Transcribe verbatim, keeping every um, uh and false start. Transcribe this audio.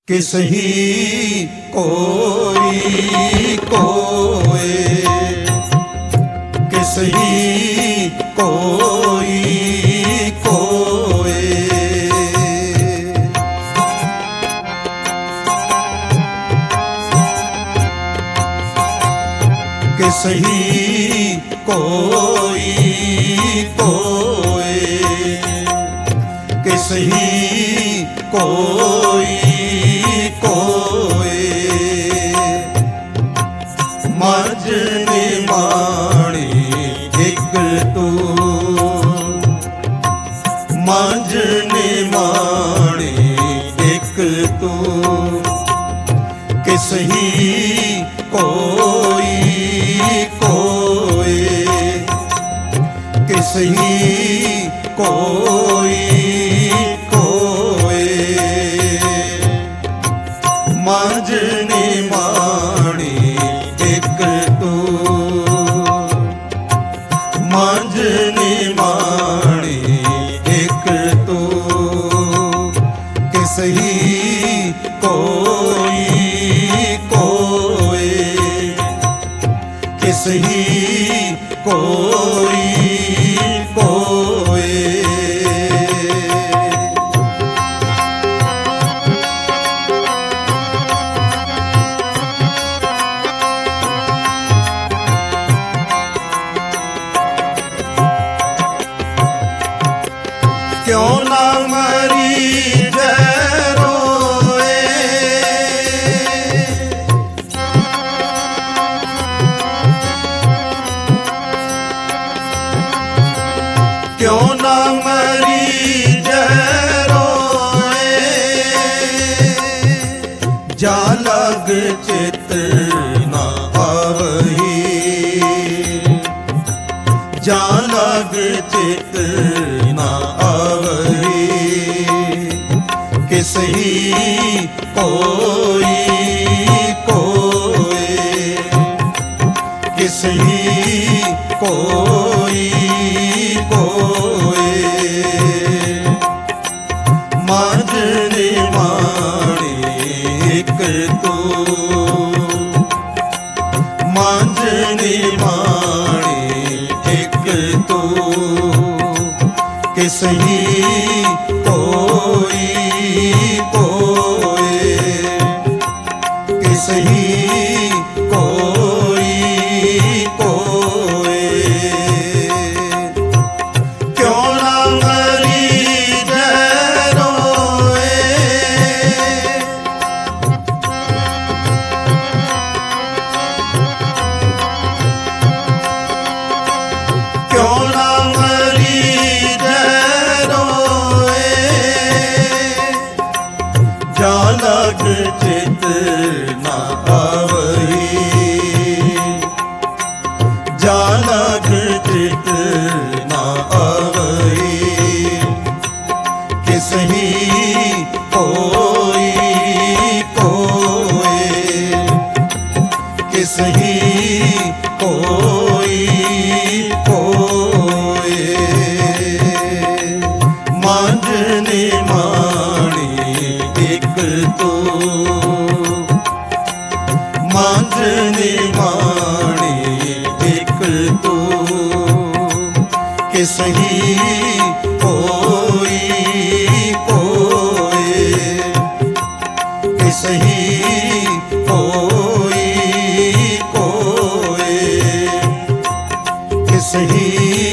कि सही कोई कोय, कि सही कोई कोय। कि सही कोई कोय, कि सही कोई कोय। मज निमाणी एक तू, मज निमाणी एक तू। कि सही कोई कोय, कि सही कोई कोय। मज निमाणी एक तू, मज निमाणी एक तू। कि सही कोई कोय, कि सही कोई कोय। क्यों ना मरी जय रोए, क्यों ना मरी जय रोए। जा लग चित ना आवही, जा लग चित ना आवही। कि सही कोई कोय, कि सही कोई कोय। मज निमाणी एक तू, मज निमाणी एक तू। कि सही कोई कोय, कि सही कोई कोय। क्यों ना मरी जय रोए, क्यों ना मरी जय रोए। जा लग चित ना आवही, जा लग चित ना आवही। कि सही कोई कोय, कि सही कोई कोय। मज निमाणी एक तू, मज निमाणी एक तू। कि सही कोई कोय, कि सही कोई कोय। कि सही